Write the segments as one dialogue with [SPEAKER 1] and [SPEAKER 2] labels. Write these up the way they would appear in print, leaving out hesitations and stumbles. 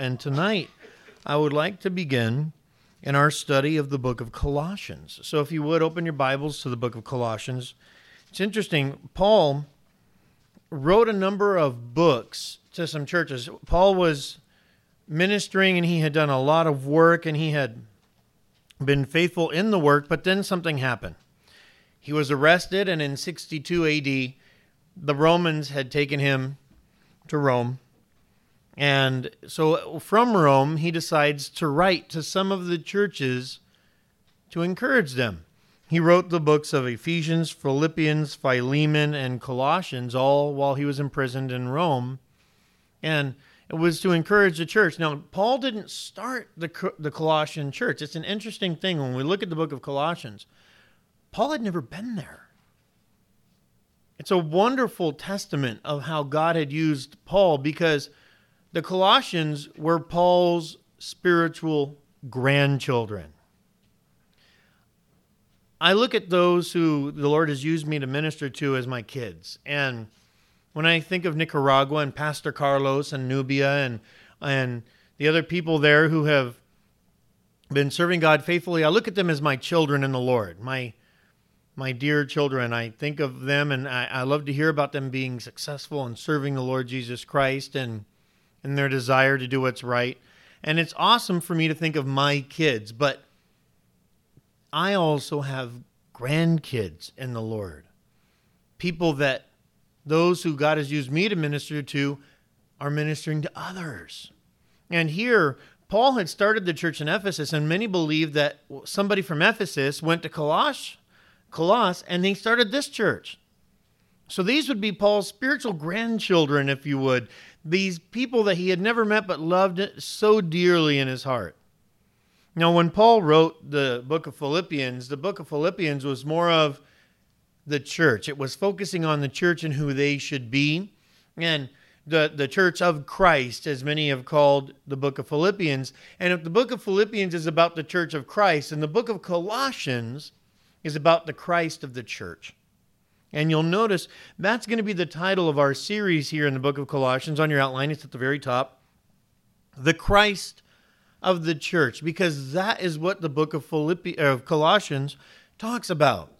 [SPEAKER 1] And tonight, I would like to begin in our study of the book of Colossians. So if you would, open your Bibles to the book of Colossians. It's interesting, Paul wrote a number of books to some churches. Paul was ministering, and he had done a lot of work, and he had been faithful in the work, but then something happened. He was arrested, and in 62 AD, the Romans had taken him to Rome. And so from Rome, he decides to write to some of the churches to encourage them. He wrote the books of Ephesians, Philippians, Philemon, and Colossians, all while he was imprisoned in Rome. And it was to encourage the church. Now, Paul didn't start the Colossian church. It's an interesting thing when we look at the book of Colossians. Paul had never been there. It's a wonderful testament of how God had used Paul, because the Colossians were Paul's spiritual grandchildren. I look at those who the Lord has used me to minister to as my kids. And when I think of Nicaragua and Pastor Carlos and Nubia and the other people there who have been serving God faithfully, I look at them as my children in the Lord, my dear children. I think of them, and I love to hear about them being successful and serving the Lord Jesus Christ and their desire to do what's right. And it's awesome for me to think of my kids, but I also have grandkids in the Lord. People that those who God has used me to minister to are ministering to others. And here, Paul had started the church in Ephesus, and many believe that somebody from Ephesus went to Colossus, and they started this church. So these would be Paul's spiritual grandchildren, if you would. These people that he had never met but loved so dearly in his heart. Now, when Paul wrote the book of Philippians was more of the church. It was focusing on the church and who they should be. And the church of Christ, as many have called the book of Philippians. And if the book of Philippians is about the church of Christ, and the book of Colossians is about the Christ of the church. And you'll notice that's going to be the title of our series here in the book of Colossians. On your outline, it's at the very top. The Christ of the church, because that is what the book of Colossians talks about.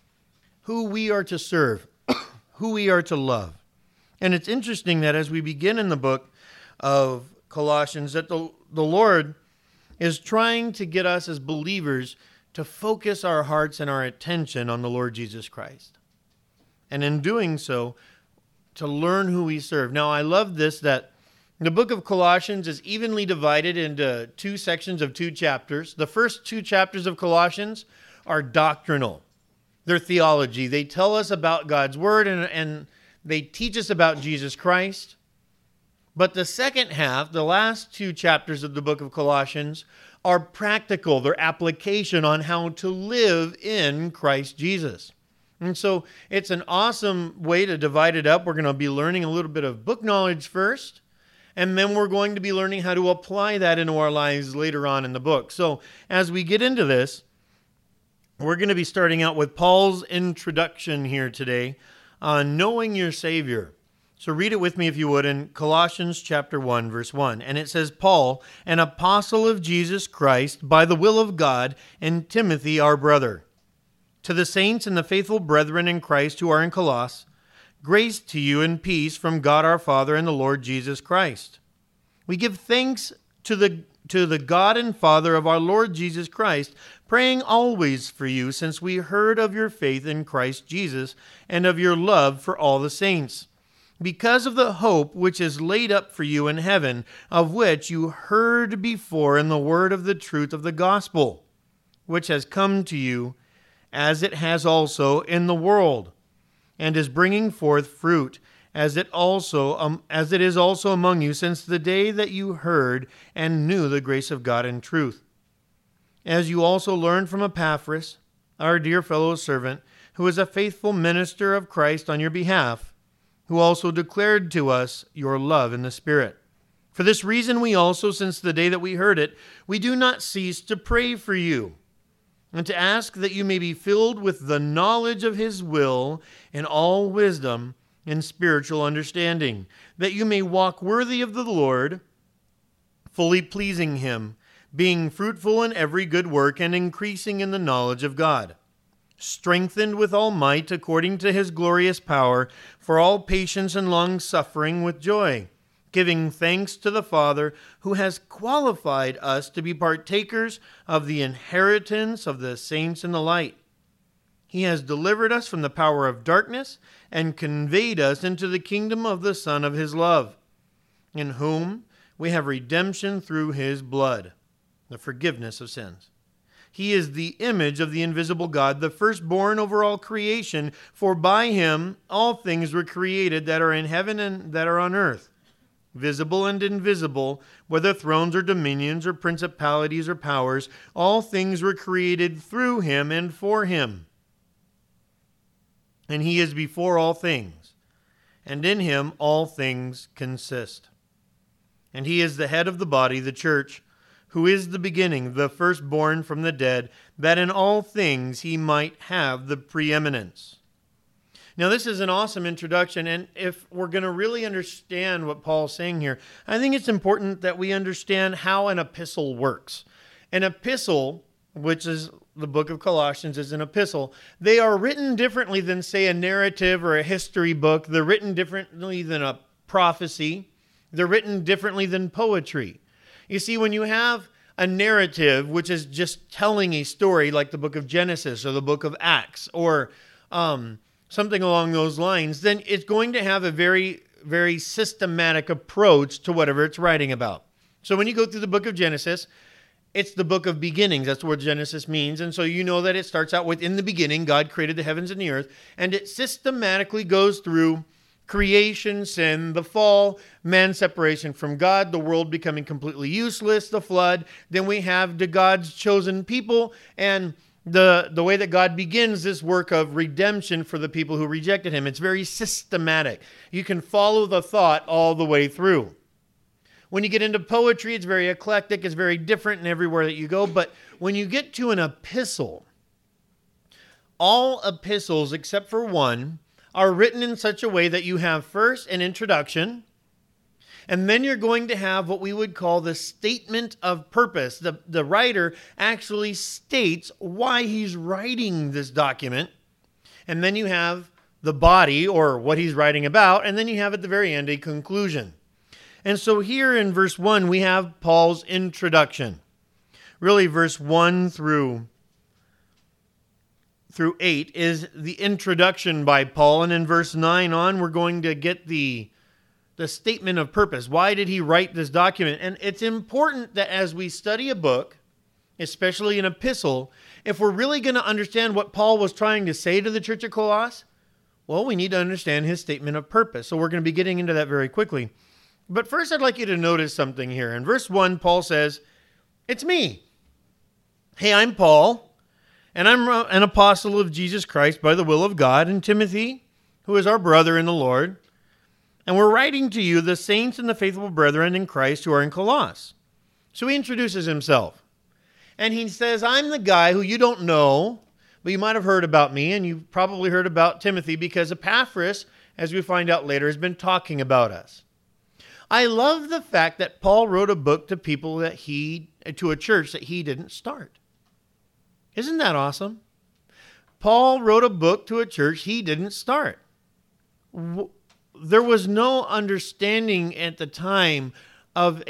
[SPEAKER 1] Who we are to serve, who we are to love. And it's interesting that as we begin in the book of Colossians, that the Lord is trying to get us as believers to focus our hearts and our attention on the Lord Jesus Christ. And in doing so, to learn who we serve. Now, I love this, that the book of Colossians is evenly divided into two sections of 2 chapters. The first 2 chapters of Colossians are doctrinal. They're theology. They tell us about God's word and they teach us about Jesus Christ. But the second half, the last 2 chapters of the book of Colossians, are practical. They're application on how to live in Christ Jesus. And so it's an awesome way to divide it up. We're going to be learning a little bit of book knowledge first, and then we're going to be learning how to apply that into our lives later on in the book. So as we get into this, we're going to be starting out with Paul's introduction here today on knowing your Savior. So read it with me if you would in Colossians chapter 1, verse 1. And it says, Paul, an apostle of Jesus Christ, by the will of God, and Timothy, our brother. To the saints and the faithful brethren in Christ who are in Colossus, grace to you and peace from God our Father and the Lord Jesus Christ. We give thanks to the God and Father of our Lord Jesus Christ, praying always for you, since we heard of your faith in Christ Jesus and of your love for all the saints, because of the hope which is laid up for you in heaven, of which you heard before in the word of the truth of the gospel, which has come to you, as it has also in the world, and is bringing forth fruit, as it is also among you, since the day that you heard and knew the grace of God in truth. As you also learned from Epaphras, our dear fellow servant, who is a faithful minister of Christ on your behalf, who also declared to us your love in the Spirit. For this reason we also, since the day that we heard it, we do not cease to pray for you, and to ask that you may be filled with the knowledge of his will in all wisdom and spiritual understanding, that you may walk worthy of the Lord, fully pleasing him, being fruitful in every good work and increasing in the knowledge of God, strengthened with all might according to his glorious power, for all patience and long-suffering with joy, giving thanks to the Father who has qualified us to be partakers of the inheritance of the saints in the light. He has delivered us from the power of darkness and conveyed us into the kingdom of the Son of his love, in whom we have redemption through his blood, the forgiveness of sins. He is the image of the invisible God, the firstborn over all creation, for by him all things were created that are in heaven and that are on earth, visible and invisible, whether thrones or dominions or principalities or powers. All things were created through him and for him. And he is before all things, and in him all things consist. And he is the head of the body, the church, who is the beginning, the firstborn from the dead, that in all things he might have the preeminence. Now, this is an awesome introduction, and if we're going to really understand what Paul's saying here, I think it's important that we understand how an epistle works. An epistle, which is the book of Colossians, is an epistle. They are written differently than, say, a narrative or a history book. They're written differently than a prophecy. They're written differently than poetry. You see, when you have a narrative, which is just telling a story like the book of Genesis or the book of Acts or something along those lines, then it's going to have a very, very systematic approach to whatever it's writing about. So when you go through the book of Genesis, it's the book of beginnings. That's what Genesis means. And so you know that it starts out with, in the beginning, God created the heavens and the earth. And it systematically goes through creation, sin, the fall, man's separation from God, the world becoming completely useless, the flood. Then we have the God's chosen people and the way that God begins this work of redemption for the people who rejected him. It's very systematic. You can follow the thought all the way through. When you get into poetry, it's very eclectic. It's very different in everywhere that you go. But when you get to an epistle, all epistles except for one are written in such a way that you have first an introduction, and then you're going to have what we would call the statement of purpose. The writer actually states why he's writing this document, and then you have the body, or what he's writing about, and then you have at the very end a conclusion. And so here in verse 1, we have Paul's introduction. Really, verse 1 through 8 is the introduction by Paul. And in verse 9 on, we're going to get the statement of purpose. Why did he write this document? And it's important that as we study a book, especially an epistle, if we're really going to understand what Paul was trying to say to the church at Colossae, well, we need to understand his statement of purpose. So we're going to be getting into that very quickly. But first, I'd like you to notice something here. In verse 1, Paul says, "It's me. Hey, I'm Paul. And I'm an apostle of Jesus Christ by the will of God, and Timothy, who is our brother in the Lord. And we're writing to you, the saints and the faithful brethren in Christ who are in Colossae." So he introduces himself. And he says, I'm the guy who you don't know, but you might have heard about me, and you've probably heard about Timothy, because Epaphras, as we find out later, has been talking about us. I love the fact that Paul wrote a book to people to a church that he didn't start. Isn't that awesome? Paul wrote a book to a church he didn't start. There was no understanding at the time of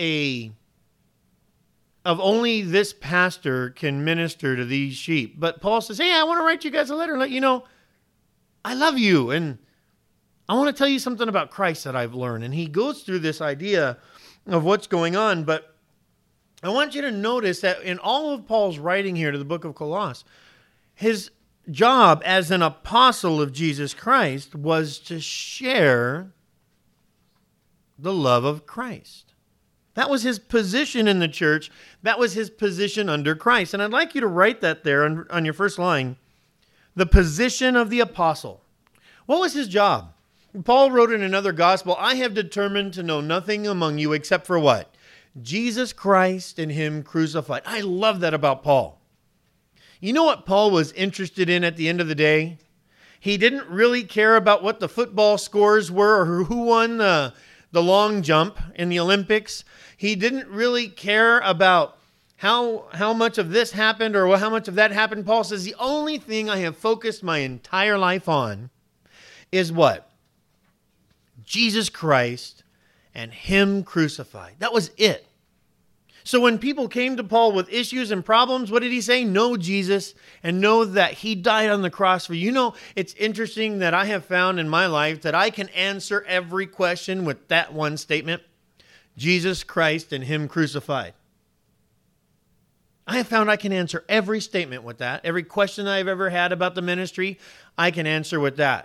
[SPEAKER 1] only this pastor can minister to these sheep. But Paul says, hey, I want to write you guys a letter and let you know I love you. And I want to tell you something about Christ that I've learned. And he goes through this idea of what's going on. But I want you to notice that in all of Paul's writing here to the book of Colossae, his job as an apostle of Jesus Christ was to share the love of Christ. That was his position in the church. That was his position under Christ. And I'd like you to write that there on your first line, the position of the apostle. What was his job? Paul wrote in another gospel, I have determined to know nothing among you except for what? Jesus Christ and him crucified. I love that about Paul. You know what Paul was interested in at the end of the day? He didn't really care about what the football scores were or who won the the long jump in the Olympics. He didn't really care about how much of this happened or how much of that happened. Paul says, the only thing I have focused my entire life on is what? Jesus Christ and Him crucified. That was it. So when people came to Paul with issues and problems, what did he say? Know Jesus and know that He died on the cross for you. You know, it's interesting that I have found in my life that I can answer every question with that one statement: Jesus Christ and Him crucified. I have found I can answer every statement with that. Every question I've ever had about the ministry, I can answer with that.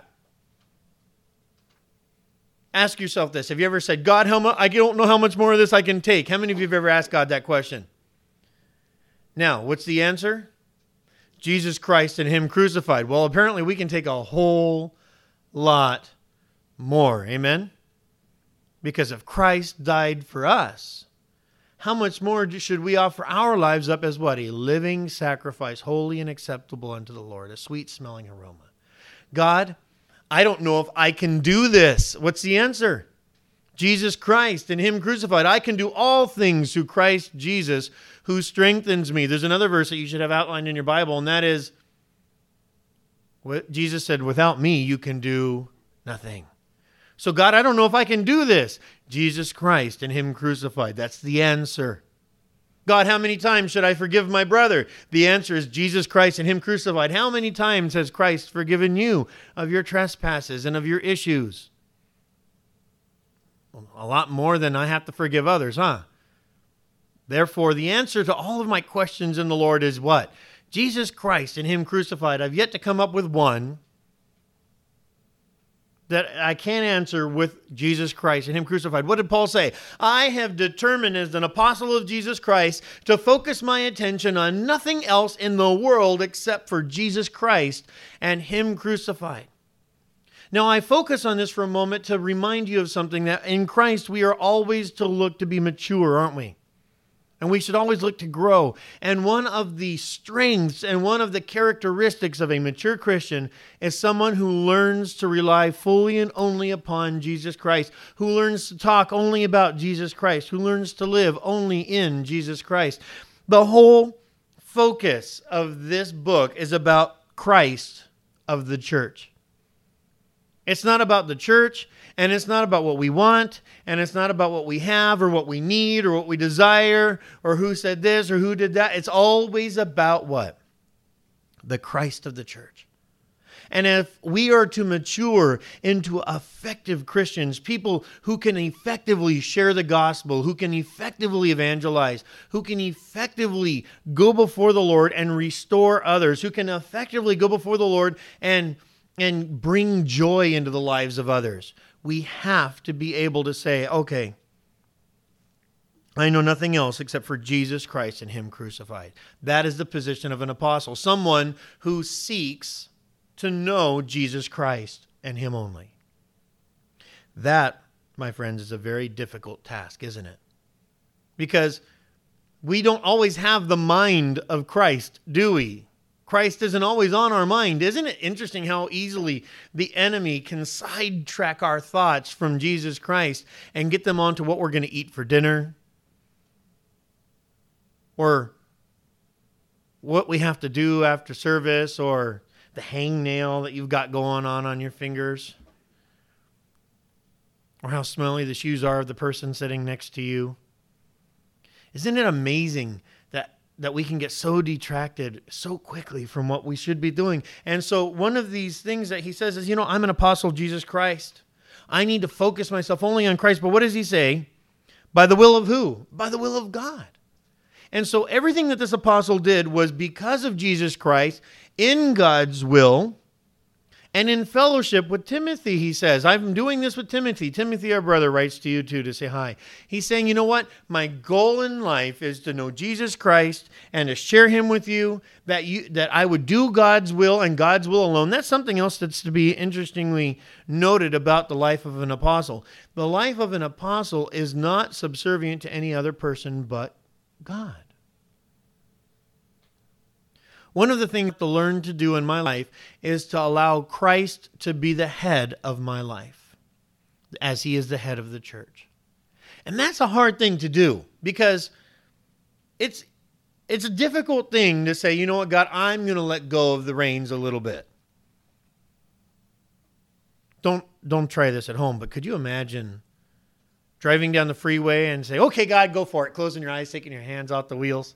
[SPEAKER 1] Ask yourself this. Have you ever said, God, I don't know how much more of this I can take? How many of you have ever asked God that question? Now, what's the answer? Jesus Christ and Him crucified. Well, apparently we can take a whole lot more. Amen? Because if Christ died for us, how much more should we offer our lives up as what? A living sacrifice, holy and acceptable unto the Lord, a sweet-smelling aroma. God, I don't know if I can do this. What's the answer? Jesus Christ and Him crucified. I can do all things through Christ Jesus who strengthens me. There's another verse that you should have outlined in your Bible, and that is, what Jesus said, without me you can do nothing. So God, I don't know if I can do this. Jesus Christ and Him crucified. That's the answer. God, how many times should I forgive my brother? The answer is Jesus Christ and Him crucified. How many times has Christ forgiven you of your trespasses and of your issues? A lot more than I have to forgive others, huh? Therefore, the answer to all of my questions in the Lord is what? Jesus Christ and Him crucified. I've yet to come up with one that I can't answer with Jesus Christ and Him crucified. What did Paul say? I have determined as an apostle of Jesus Christ to focus my attention on nothing else in the world except for Jesus Christ and Him crucified. Now, I focus on this for a moment to remind you of something, that in Christ we are always to look to be mature, aren't we? And we should always look to grow. And one of the strengths and one of the characteristics of a mature Christian is someone who learns to rely fully and only upon Jesus Christ, who learns to talk only about Jesus Christ, who learns to live only in Jesus Christ. The whole focus of this book is about Christ of the church. It's not about the church, and it's not about what we want, and it's not about what we have or what we need or what we desire or who said this or who did that. It's always about what? The Christ of the church. And if we are to mature into effective Christians, people who can effectively share the gospel, who can effectively evangelize, who can effectively go before the Lord and restore others, who can effectively go before the Lord and bring joy into the lives of others, we have to be able to say, okay, I know nothing else except for Jesus Christ and Him crucified. That is the position of an apostle, someone who seeks to know Jesus Christ and Him only. That, my friends, is a very difficult task, isn't it? Because we don't always have the mind of Christ, do we? Christ isn't always on our mind. Isn't it interesting how easily the enemy can sidetrack our thoughts from Jesus Christ and get them onto what we're going to eat for dinner, or what we have to do after service, or the hangnail that you've got going on your fingers, or how smelly the shoes are of the person sitting next to you. Isn't it amazing that we can get so detracted so quickly from what we should be doing? And so one of these things that he says is, I'm an apostle of Jesus Christ. I need to focus myself only on Christ. But what does he say? By the will of who? By the will of God. And so everything that this apostle did was because of Jesus Christ, in God's will, and in fellowship with Timothy, he says. I'm doing this with Timothy. Timothy, our brother, writes to you too to say hi. He's saying, you know what? My goal in life is to know Jesus Christ and to share Him with you, that I would do God's will and God's will alone. That's something else that's to be interestingly noted about the life of an apostle. The life of an apostle is not subservient to any other person but God. One of the things to learn to do in my life is to allow Christ to be the head of my life. as he is the head of the church. And that's a hard thing to do because it's a difficult thing to say, you know what, God, I'm going to let go of the reins a little bit. Don't try this at home, but could you imagine driving down the freeway and say, okay, God, go for it. Closing your eyes, taking your hands off the wheels.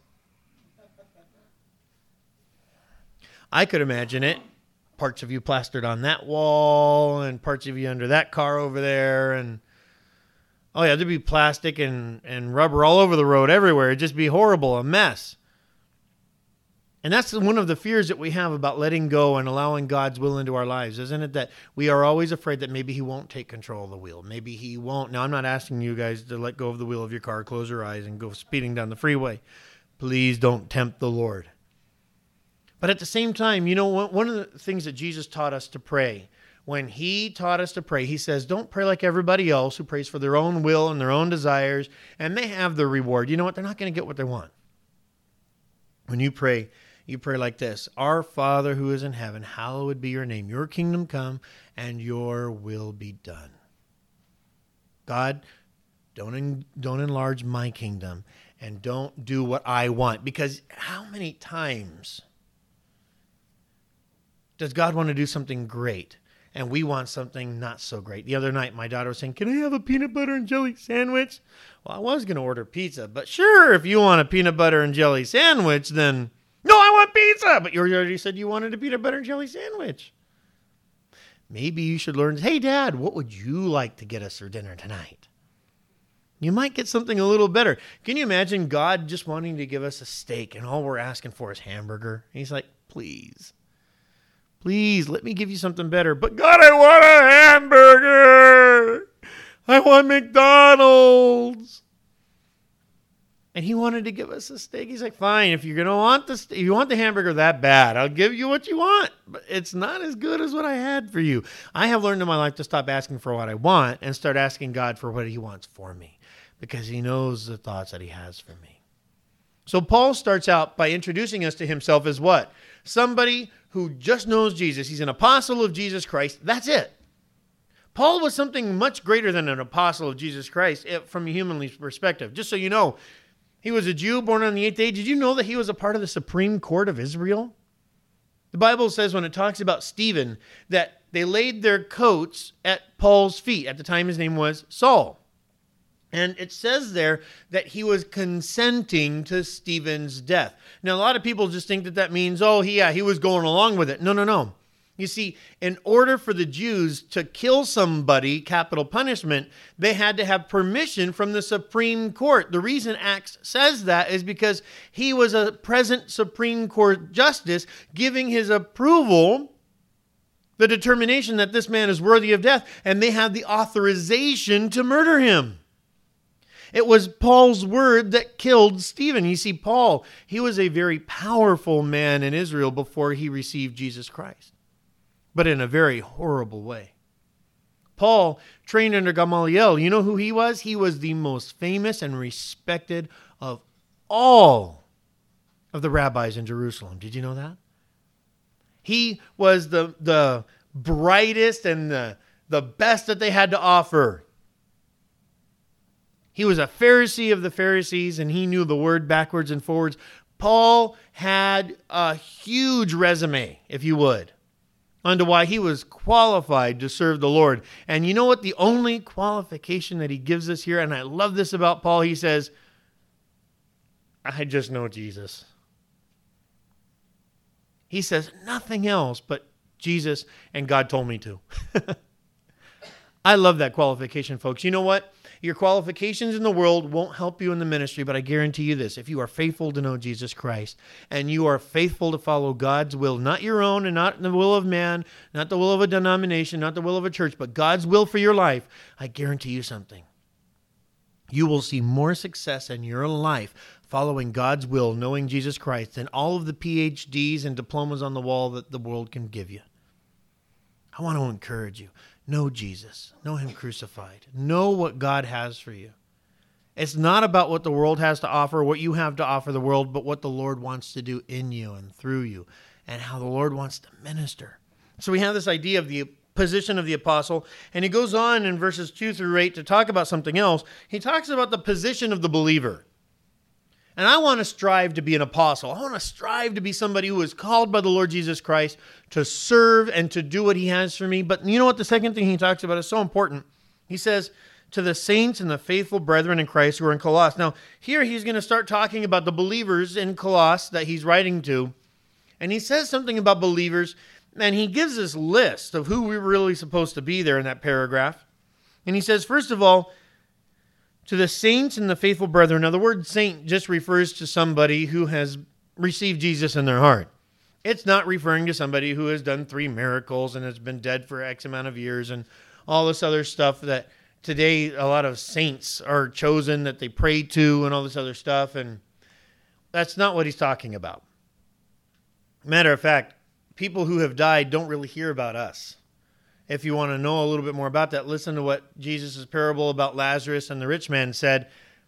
[SPEAKER 1] I could imagine it. Parts of you plastered on that wall and parts of you under that car over there. And, oh yeah, there'd be plastic and rubber all over the road everywhere. It'd just be horrible, a mess. And that's one of the fears that we have about letting go and allowing God's will into our lives, isn't it? That we are always afraid that maybe he won't take control of the wheel. Maybe he won't. Now, I'm not asking you guys to let go of the wheel of your car, close your eyes, and go speeding down the freeway. Please don't tempt the Lord. But at the same time, you know, one of the things that Jesus taught us to pray, when he taught us to pray, he says, don't pray like everybody else who prays for their own will and their own desires, and they have their reward. You know what? They're not going to get what they want. When you pray like this: Our Father who is in heaven, hallowed be your name. Your kingdom come and your will be done. God, don't enlarge my kingdom and don't do what I want. Because how many times does God want to do something great and we want something not so great? The other night, my daughter was saying, can I have a peanut butter and jelly sandwich? Well, I was going to order pizza, but sure, if you want a peanut butter and jelly sandwich, then no, I want pizza. But you already said you wanted a peanut butter and jelly sandwich. Maybe you should learn, hey, Dad, what would you like to get us for dinner tonight? You might get something a little better. Can you imagine God just wanting to give us a steak and all we're asking for is hamburger? And he's like, please, let me give you something better. But God, I want a hamburger. I want McDonald's. And he wanted to give us a steak. He's like, fine, if you're going to want if you want the hamburger that bad, I'll give you what you want. But it's not as good as what I had for you. I have learned in my life to stop asking for what I want and start asking God for what he wants for me, because he knows the thoughts that he has for me. So Paul starts out by introducing us to himself as what? Somebody who just knows Jesus. He's an apostle of Jesus Christ. That's it. Paul was something much greater than an apostle of Jesus Christ from a humanly perspective. Just so you know, he was a Jew born on the 8th day. Did you know that he was a part of the Supreme Court of Israel? The Bible says when it talks about Stephen that they laid their coats at Paul's feet. At the time, his name was Saul. And it says there that he was consenting to Stephen's death. Now, a lot of people just think that means, he was going along with it. No. You see, in order for the Jews to kill somebody, capital punishment, they had to have permission from the Supreme Court. The reason Acts says that is because he was a present Supreme Court justice giving his approval, the determination that this man is worthy of death, and they had the authorization to murder him. It was Paul's word that killed Stephen. You see, Paul, he was a very powerful man in Israel before he received Jesus Christ, but in a very horrible way. Paul trained under Gamaliel. You know who he was? He was the most famous and respected of all of the rabbis in Jerusalem. Did you know that? He was the brightest and the best that they had to offer. He was a Pharisee of the Pharisees, and he knew the word backwards and forwards. Paul had a huge resume, if you would, onto why he was qualified to serve the Lord. And you know what? The only qualification that he gives us here, and I love this about Paul, he says, I just know Jesus. He says nothing else but Jesus and God told me to. I love that qualification, folks. You know what? Your qualifications in the world won't help you in the ministry, but I guarantee you this. If you are faithful to know Jesus Christ and you are faithful to follow God's will, not your own and not the will of man, not the will of a denomination, not the will of a church, but God's will for your life, I guarantee you something. You will see more success in your life following God's will, knowing Jesus Christ, than all of the PhDs and diplomas on the wall that the world can give you. I want to encourage you. Know Jesus. Know him crucified. Know what God has for you. It's not about what the world has to offer, what you have to offer the world, but what the Lord wants to do in you and through you, and how the Lord wants to minister. So we have this idea of the position of the apostle. And he goes on in verses 2 through 8 to talk about something else. He talks about the position of the believer. And I want to strive to be an apostle. I want to strive to be somebody who is called by the Lord Jesus Christ to serve and to do what he has for me. But you know what? The second thing he talks about is so important. He says, to the saints and the faithful brethren in Christ who are in Colossus. Now, here he's going to start talking about the believers in Colossus that he's writing to. And he says something about believers, and he gives this list of who we're really supposed to be there in that paragraph. And he says, first of all, to the saints and the faithful brethren. Now, the word saint just refers to somebody who has received Jesus in their heart. It's not referring to somebody who has done 3 miracles and has been dead for X amount of years and all this other stuff that today a lot of saints are chosen that they pray to and all this other stuff. And that's not what he's talking about. Matter of fact, people who have died don't really hear about us. If you want to know a little bit more about that, listen to what Jesus' parable about Lazarus and the rich man said.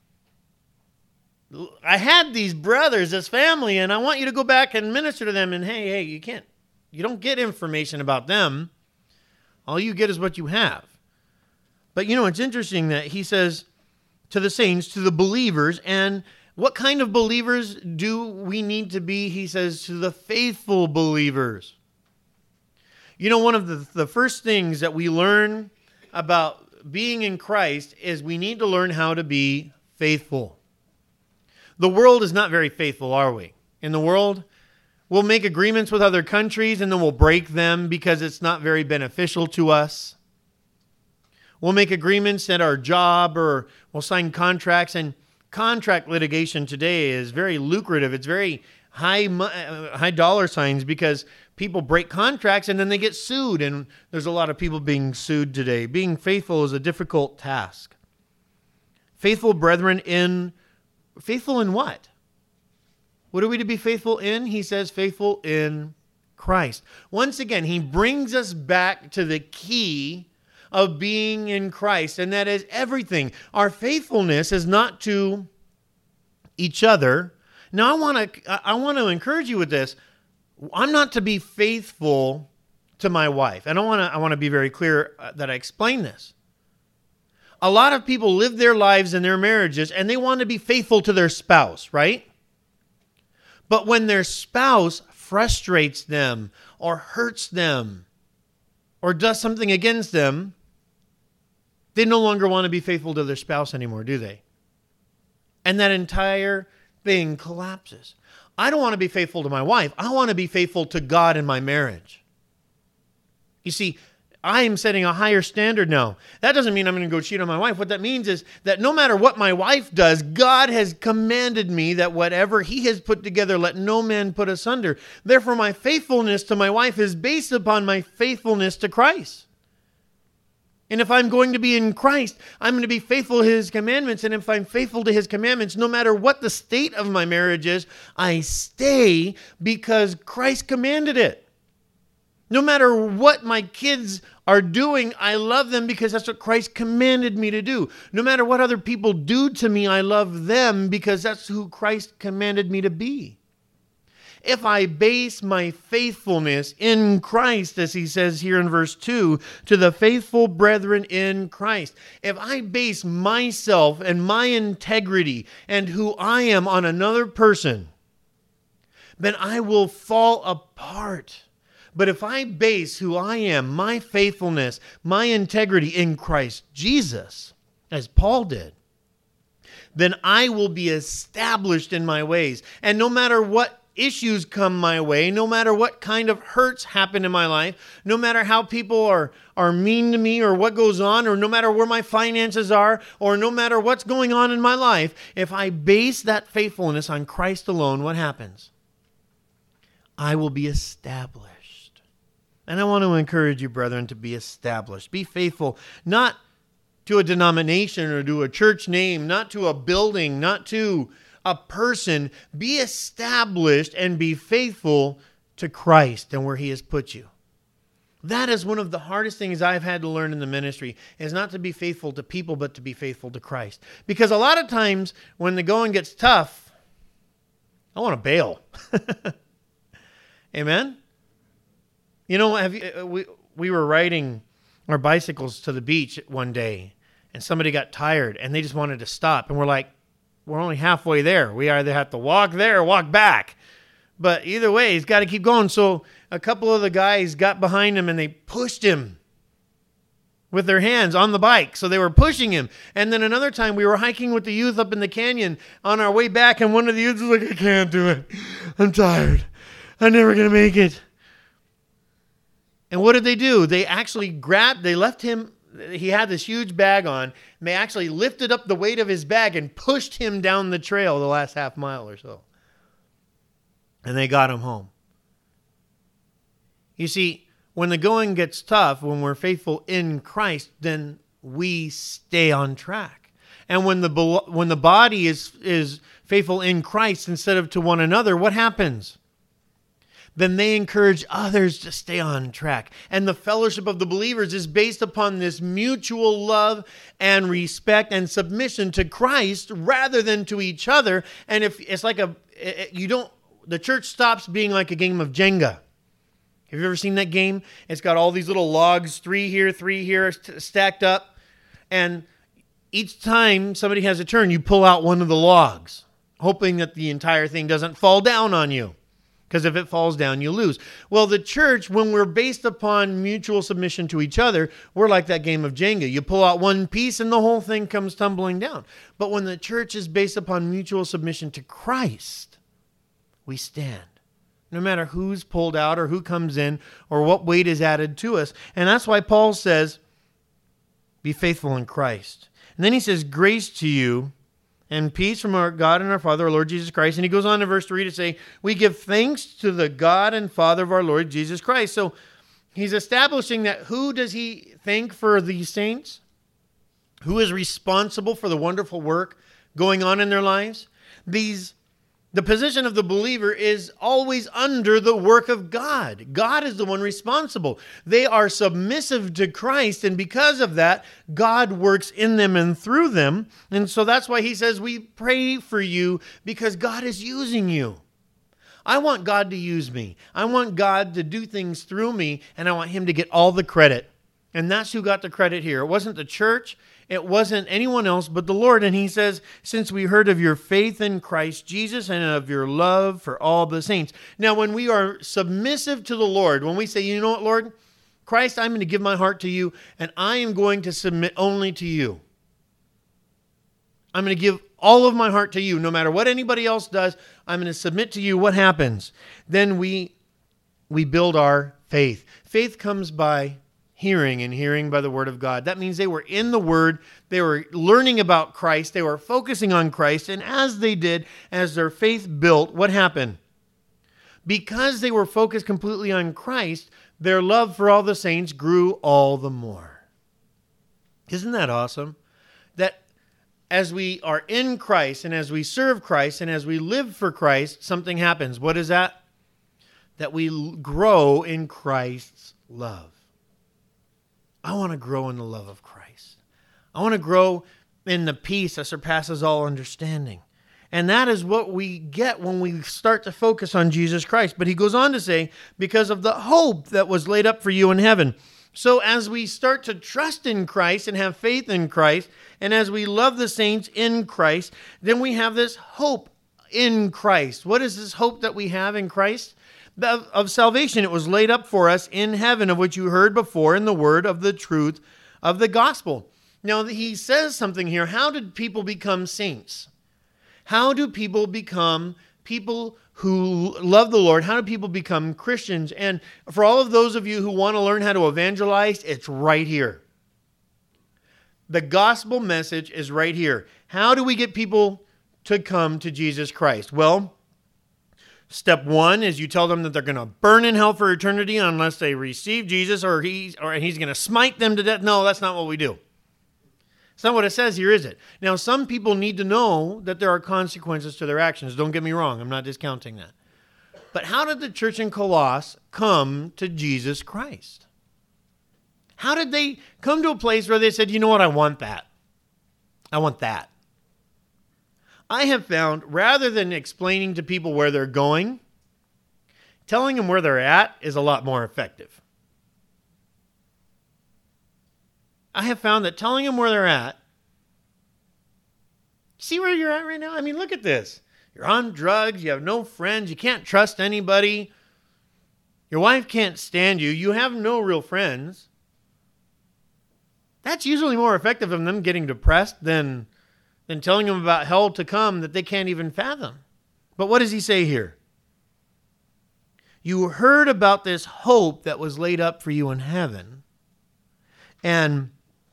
[SPEAKER 1] I had these brothers, this family, and I want you to go back and minister to them. And hey, you don't get information about them. All you get is what you have. But you know, it's interesting that he says to the saints, to the believers, and what kind of believers do we need to be? He says to the faithful believers. You know, one of the first things that we learn about being in Christ is we need to learn how to be faithful. The world is not very faithful, are we? In the world, we'll make agreements with other countries and then we'll break them because it's not very beneficial to us. We'll make agreements at our job or we'll sign contracts, and contract litigation today is very lucrative. It's very high dollar signs because people break contracts and then they get sued, and there's a lot of people being sued today. Being faithful is a difficult task. Faithful brethren faithful in what? What are we to be faithful in? He says faithful in Christ. Once again, he brings us back to the key of being in Christ, and that is everything. Our faithfulness is not to each other. Now, I want to encourage you with this. I'm not to be faithful to my wife. And I want to be very clear that I explain this. A lot of people live their lives in their marriages and they want to be faithful to their spouse, right? But when their spouse frustrates them or hurts them or does something against them, they no longer want to be faithful to their spouse anymore, do they? And that entire thing collapses. I don't want to be faithful to my wife. I want to be faithful to God in my marriage. You see, I am setting a higher standard now. That doesn't mean I'm going to go cheat on my wife. What that means is that no matter what my wife does, God has commanded me that whatever he has put together, let no man put asunder. Therefore, my faithfulness to my wife is based upon my faithfulness to Christ. And if I'm going to be in Christ, I'm going to be faithful to his commandments. And if I'm faithful to his commandments, no matter what the state of my marriage is, I stay because Christ commanded it. No matter what my kids are doing, I love them because that's what Christ commanded me to do. No matter what other people do to me, I love them because that's who Christ commanded me to be. If I base my faithfulness in Christ, as he says here in verse 2, to the faithful brethren in Christ, if I base myself and my integrity and who I am on another person, then I will fall apart. But if I base who I am, my faithfulness, my integrity in Christ Jesus, as Paul did, then I will be established in my ways. And no matter what issues come my way, no matter what kind of hurts happen in my life, no matter how people are mean to me or what goes on, or no matter where my finances are, or no matter what's going on in my life, if I base that faithfulness on Christ alone, what happens? I will be established. And I want to encourage you, brethren, to be established. Be faithful, not to a denomination or to a church name, not to a building, not to a person. Be established and be faithful to Christ and where he has put you. That is one of the hardest things I've had to learn in the ministry, is not to be faithful to people, but to be faithful to Christ. Because a lot of times when the going gets tough, I want to bail. Amen? You know, we were riding our bicycles to the beach one day, and somebody got tired, and they just wanted to stop. And we're like, we're only halfway there. We either have to walk there or walk back. But either way, he's got to keep going. So a couple of the guys got behind him, and they pushed him with their hands on the bike. So they were pushing him. And then another time we were hiking with the youth up in the canyon on our way back, and one of the youths was like, I can't do it. I'm tired. I'm never going to make it. And what did they do? They actually they left him, he had this huge bag on, and they actually lifted up the weight of his bag and pushed him down the trail the last half mile or so. And they got him home. You see, when the going gets tough, when we're faithful in Christ, then we stay on track. And when the body is faithful in Christ instead of to one another, what happens? Then they encourage others to stay on track. And the fellowship of the believers is based upon this mutual love and respect and submission to Christ rather than to each other. And if it's like the church stops being like a game of Jenga. Have you ever seen that game? It's got all these little logs, 3 here, stacked up. And each time somebody has a turn, you pull out one of the logs, hoping that the entire thing doesn't fall down on you. Because if it falls down, you lose. Well, the church, when we're based upon mutual submission to each other, we're like that game of Jenga. You pull out one piece and the whole thing comes tumbling down. But when the church is based upon mutual submission to Christ, we stand. No matter who's pulled out or who comes in or what weight is added to us. And that's why Paul says, be faithful in Christ. And then he says, grace to you and peace from our God and our Father, our Lord Jesus Christ. And he goes on in verse 3 to say, we give thanks to the God and Father of our Lord Jesus Christ. So he's establishing that who does he thank for these saints? Who is responsible for the wonderful work going on in their lives? The position of the believer is always under the work of God. God is the one responsible. They are submissive to Christ, and because of that, God works in them and through them. And so that's why he says, we pray for you because God is using you. I want God to use me. I want God to do things through me, and I want him to get all the credit. And that's who got the credit here. It wasn't the church. It wasn't anyone else but the Lord. And he says, since we heard of your faith in Christ Jesus and of your love for all the saints. Now, when we are submissive to the Lord, when we say, you know what, Lord, Christ, I'm going to give my heart to you, and I am going to submit only to you. I'm going to give all of my heart to you. No matter what anybody else does, I'm going to submit to you. What happens? Then we build our faith. Faith comes by hearing, and hearing by the word of God. That means they were in the word, they were learning about Christ, they were focusing on Christ, and as they did, as their faith built, what happened? Because they were focused completely on Christ, their love for all the saints grew all the more. Isn't that awesome? That as we are in Christ, and as we serve Christ, and as we live for Christ, something happens. What is that? That we grow in Christ's love. I want to grow in the love of Christ. I want to grow in the peace that surpasses all understanding. And that is what we get when we start to focus on Jesus Christ. But he goes on to say, because of the hope that was laid up for you in heaven. So as we start to trust in Christ and have faith in Christ, and as we love the saints in Christ, then we have this hope in Christ. What is this hope that we have in Christ? Of salvation. It was laid up for us in heaven, of which you heard before in the word of the truth of the gospel. Now, he says something here. How did people become saints? How do people become people who love the Lord? How do people become Christians? And for all of those of you who want to learn how to evangelize, it's right here. The gospel message is right here. How do we get people to come to Jesus Christ? Well, step 1 is you tell them that they're going to burn in hell for eternity unless they receive Jesus, or he's going to smite them to death. No, that's not what we do. It's not what it says here, is it? Now, some people need to know that there are consequences to their actions. Don't get me wrong. I'm not discounting that. But how did the church in Colossus come to Jesus Christ? How did they come to a place where they said, you know what, I want that. I want that. I have found, rather than explaining to people where they're going, telling them where they're at is a lot more effective. I have found that telling them where they're at, see where you're at right now? I mean, look at this. You're on drugs. You have no friends. You can't trust anybody. Your wife can't stand you. You have no real friends. That's usually more effective than them getting depressed than telling them about hell to come that they can't even fathom. But what does he say here? You heard about this hope that was laid up for you in heaven. And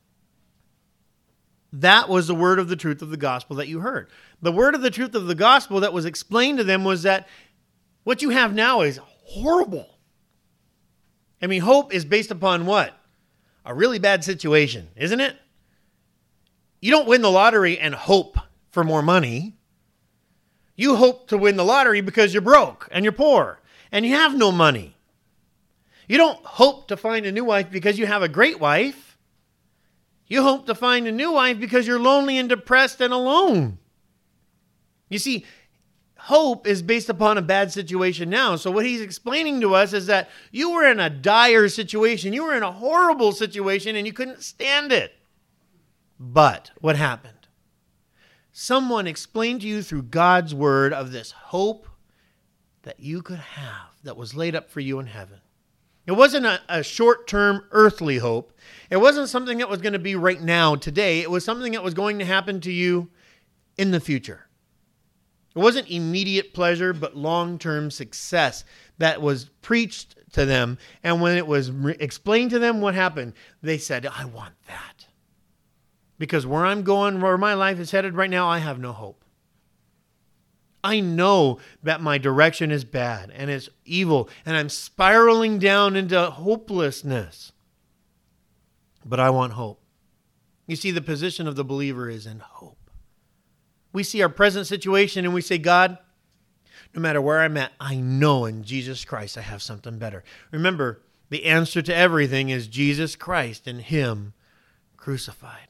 [SPEAKER 1] that was the word of the truth of the gospel that you heard. The word of the truth of the gospel that was explained to them was that what you have now is horrible. I mean, hope is based upon what? A really bad situation, isn't it? You don't win the lottery and hope for more money. You hope to win the lottery because you're broke and you're poor and you have no money. You don't hope to find a new wife because you have a great wife. You hope to find a new wife because you're lonely and depressed and alone. You see, hope is based upon a bad situation now. So what he's explaining to us is that you were in a dire situation. You were in a horrible situation and you couldn't stand it. But what happened? Someone explained to you through God's word of this hope that you could have that was laid up for you in heaven. It wasn't a short-term earthly hope. It wasn't something that was going to be right now, today. It was something that was going to happen to you in the future. It wasn't immediate pleasure, but long-term success that was preached to them. And when it was explained to them what happened, they said, I want that. Because where I'm going, where my life is headed right now, I have no hope. I know that my direction is bad and it's evil and I'm spiraling down into hopelessness. But I want hope. You see, the position of the believer is in hope. We see our present situation and we say, God, no matter where I'm at, I know in Jesus Christ I have something better. Remember, the answer to everything is Jesus Christ and Him crucified.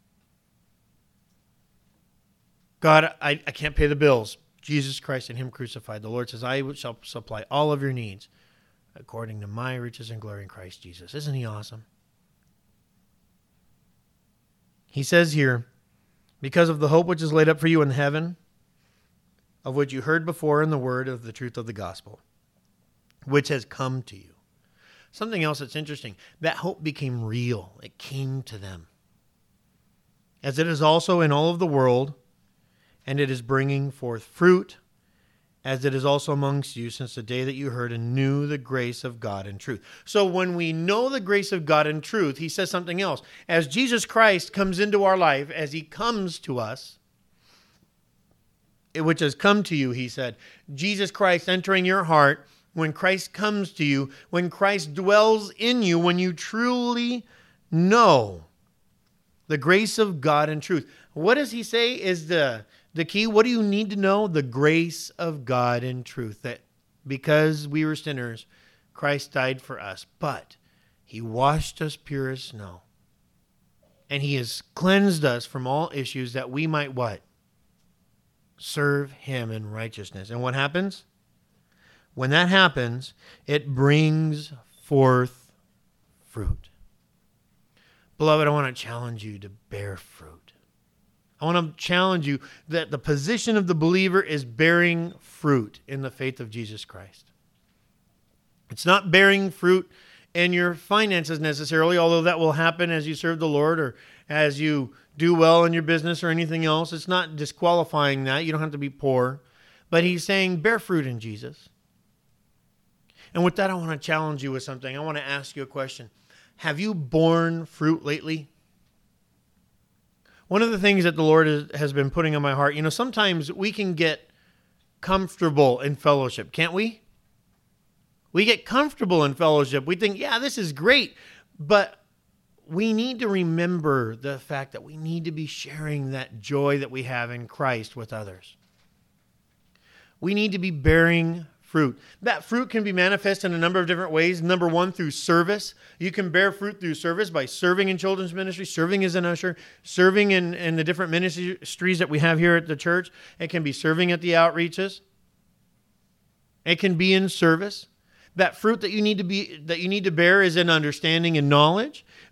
[SPEAKER 1] God, I can't pay the bills. Jesus Christ and Him crucified. The Lord says, I shall supply all of your needs according to my riches and glory in Christ Jesus. Isn't He awesome? He says here, because of the hope which is laid up for you in heaven, of which you heard before in the word of the truth of the gospel, which has come to you. Something else that's interesting, that hope became real. It came to them. As it is also in all of the world, and it is bringing forth fruit, as it is also amongst you since the day that you heard and knew the grace of God in truth. So when we know the grace of God in truth, he says something else. As Jesus Christ comes into our life, as he comes to us, which has come to you, he said, Jesus Christ entering your heart, when Christ comes to you, when Christ dwells in you, when you truly know the grace of God in truth. What does he say is the key? What do you need to know? The grace of God in truth. That because we were sinners, Christ died for us. But he washed us pure as snow. And he has cleansed us from all issues that we might what? Serve him in righteousness. And what happens? When that happens, it brings forth fruit. Beloved, I want to challenge you to bear fruit. I want to challenge you that the position of the believer is bearing fruit in the faith of Jesus Christ. It's not bearing fruit in your finances necessarily, although that will happen as you serve the Lord or as you do well in your business or anything else. It's not disqualifying that. You don't have to be poor. But he's saying bear fruit in Jesus. And with that, I want to challenge you with something. I want to ask you a question. Have you borne fruit lately? One of the things that the Lord has been putting on my heart, sometimes we can get comfortable in fellowship, can't we? We get comfortable in fellowship. We think, yeah, this is great. But we need to remember the fact that we need to be sharing that joy that we have in Christ with others. We need to be bearing fruit. That fruit can be manifest in a number of different ways. Number one, through service. You can bear fruit through service by serving in children's ministry, serving as an usher, serving in the different ministries that we have here at the church. It can be serving at the outreaches. It can be in service. That fruit that you need to bear is in understanding and knowledge.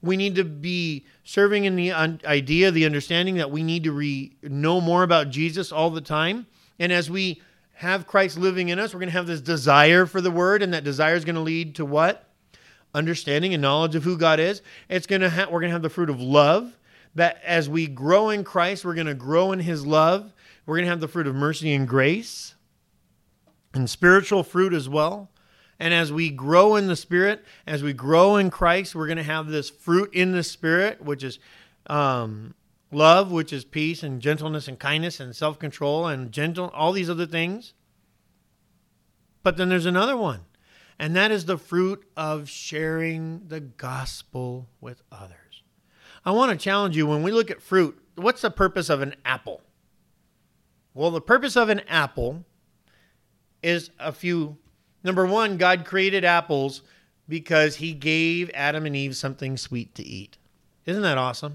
[SPEAKER 1] We need to be serving in the idea, the understanding that we need to know more about Jesus all the time. And as we have Christ living in us, we're going to have this desire for the word, and that desire is going to lead to what? Understanding and knowledge of who God is. We're going to have the fruit of love, that as we grow in Christ, we're going to grow in his love. We're going to have the fruit of mercy and grace and spiritual fruit as well. And as we grow in the Spirit, as we grow in Christ, we're going to have this fruit in the Spirit, which is love, which is peace and gentleness and kindness and self-control and all these other things. But then there's another one, and that is the fruit of sharing the gospel with others. I want to challenge you, when we look at fruit, what's the purpose of an apple? Well, the purpose of an apple is a few. Number one, God created apples because he gave Adam and Eve something sweet to eat. Isn't that awesome?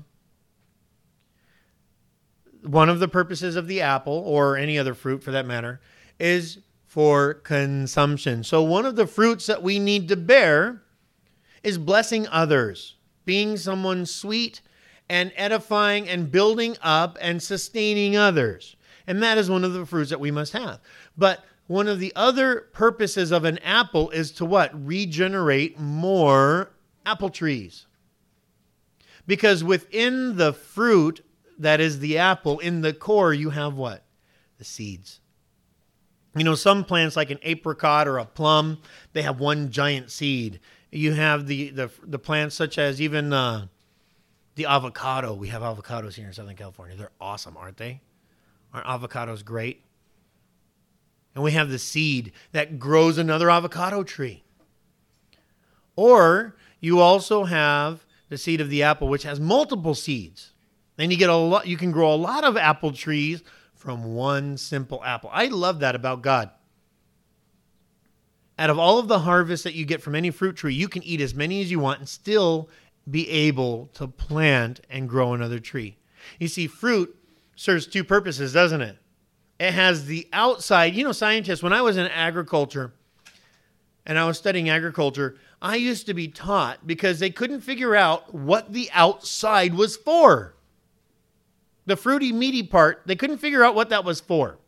[SPEAKER 1] One of the purposes of the apple, or any other fruit for that matter, is for consumption. So one of the fruits that we need to bear is blessing others, being someone sweet and edifying and building up and sustaining others. And that is one of the fruits that we must have. But one of the other purposes of an apple is to what? Regenerate more apple trees. Because within the fruit that is the apple, in the core, you have what? The seeds. You know, some plants like an apricot or a plum, they have one giant seed. You have the plants such as even the avocado. We have avocados here in Southern California. They're awesome, aren't they? Aren't avocados great? And we have the seed that grows another avocado tree. Or you also have the seed of the apple, which has multiple seeds. Then you get you can grow a lot of apple trees from one simple apple. I love that about God. Out of all of the harvest that you get from any fruit tree, you can eat as many as you want and still be able to plant and grow another tree. You see, fruit serves two purposes, doesn't it? It has the outside. You know, scientists, when I was in agriculture and I was studying agriculture, I used to be taught because they couldn't figure out what the outside was for. The fruity, meaty part, they couldn't figure out what that was for.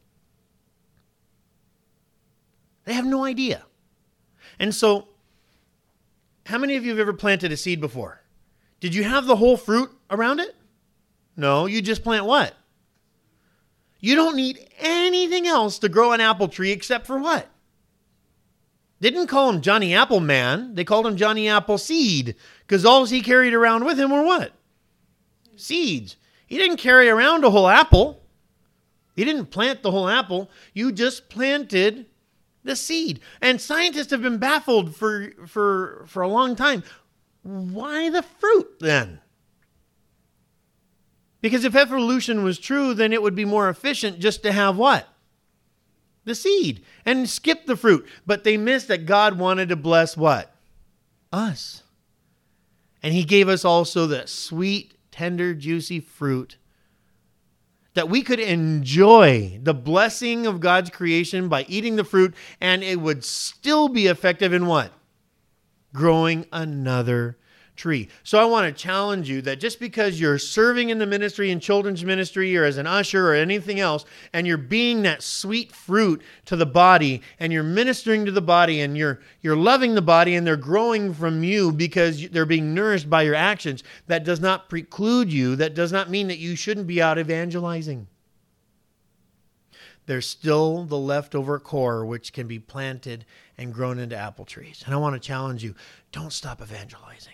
[SPEAKER 1] They have no idea. And so, how many of you have ever planted a seed before? Did you have the whole fruit around it? No, you just plant what? You don't need anything else to grow an apple tree except for what? They didn't call him Johnny Apple Man. They called him Johnny Apple Seed, because all he carried around with him were what? Seeds. He didn't carry around a whole apple. He didn't plant the whole apple. You just planted the seed. And scientists have been baffled for a long time. Why the fruit then? Because if evolution was true, then it would be more efficient just to have what? The seed. And skip the fruit. But they missed that God wanted to bless what? Us. And he gave us also the sweet, tender, juicy fruit that we could enjoy the blessing of God's creation by eating the fruit, and it would still be effective in what? Growing another tree. So I want to challenge you that just because you're serving in the ministry, in children's ministry, or as an usher or anything else, and you're being that sweet fruit to the body, and you're ministering to the body, and you're loving the body, and they're growing from you because they're being nourished by your actions, that does not preclude you. That does not mean that you shouldn't be out evangelizing. There's still the leftover core which can be planted and grown into apple trees. And I want to challenge you, don't stop evangelizing.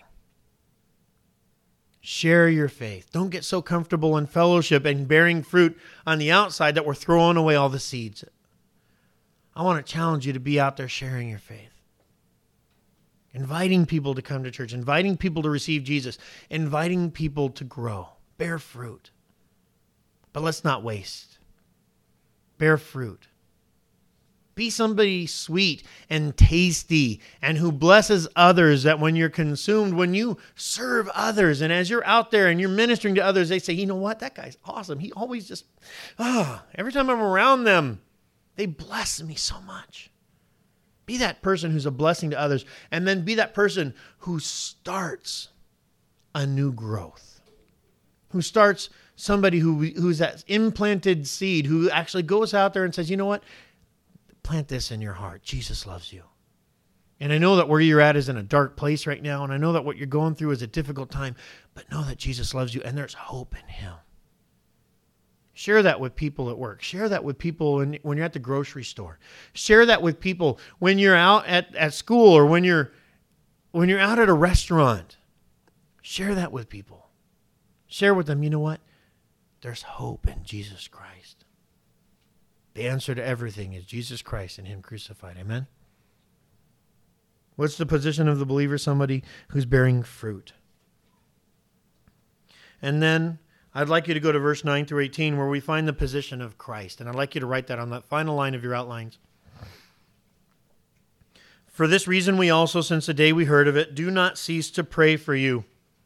[SPEAKER 1] Share your faith. Don't get so comfortable in fellowship and bearing fruit on the outside that we're throwing away all the seeds. I want to challenge you to be out there sharing your faith. Inviting people to come to church. Inviting people to receive Jesus. Inviting people to grow. Bear fruit. But let's not waste. Bear fruit. Be somebody sweet and tasty and who blesses others, that when you're consumed, when you serve others, and as you're out there and you're ministering to others, they say, you know what? That guy's awesome. He always just, every time I'm around them, they bless me so much. Be that person who's a blessing to others, and then be that person who starts a new growth, who starts somebody who's that implanted seed, who actually goes out there and says, you know what? Plant this in your heart. Jesus loves you. And I know that where you're at is in a dark place right now, and I know that what you're going through is a difficult time, but know that Jesus loves you, and there's hope in him. Share that with people at work. Share that with people when you're at the grocery store. Share that with people when you're out at school or when you're out at a restaurant. Share that with people. Share with them, you know what? There's hope in Jesus Christ. The answer to everything is Jesus Christ and him crucified. Amen? What's the position of the believer? Somebody who's bearing fruit. And then I'd like you to go to verse 9 through 18 where we find the position of Christ. And I'd like you to write that on that final line of your outlines. For this reason we also, since the day we heard of it, do not cease to pray for you.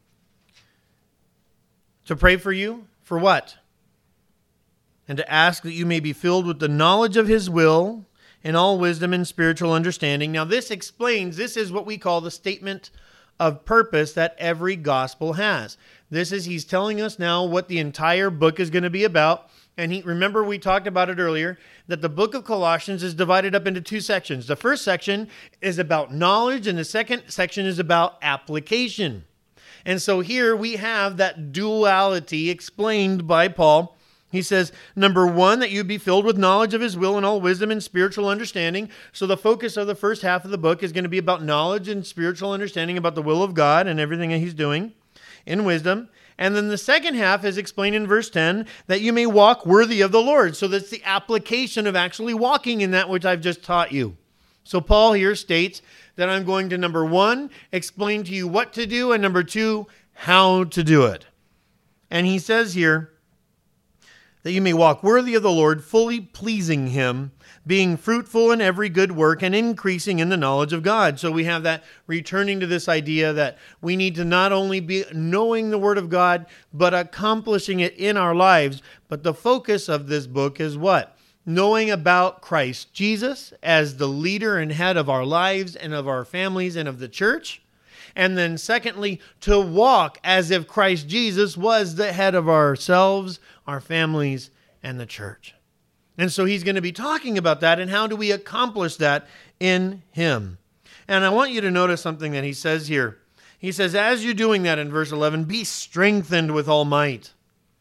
[SPEAKER 1] To pray for you? For what? And to ask that you may be filled with the knowledge of his will in all wisdom and spiritual understanding. Now this is what we call the statement of purpose that every gospel has. He's telling us now what the entire book is going to be about. And remember we talked about it earlier, that the book of Colossians is divided up into two sections. The first section is about knowledge, and the second section is about application. And so here we have that duality explained by Paul. He says, number one, that you be filled with knowledge of his will and all wisdom and spiritual understanding. So the focus of the first half of the book is going to be about knowledge and spiritual understanding about the will of God and everything that he's doing in wisdom. And then the second half is explained in verse 10, that you may walk worthy of the Lord. So that's the application of actually walking in that which I've just taught you. So Paul here states that I'm going to, number one, explain to you what to do, and number two, how to do it. And he says here, that you may walk worthy of the Lord, fully pleasing him, being fruitful in every good work and increasing in the knowledge of God. So we have that returning to this idea that we need to not only be knowing the Word of God, but accomplishing it in our lives. But the focus of this book is what? Knowing about Christ Jesus as the leader and head of our lives and of our families and of the church. And then secondly, to walk as if Christ Jesus was the head of ourselves, our families, and the church. And so he's going to be talking about that and how do we accomplish that in him. And I want you to notice something that he says here. He says, as you're doing that in verse 11, be strengthened with all might.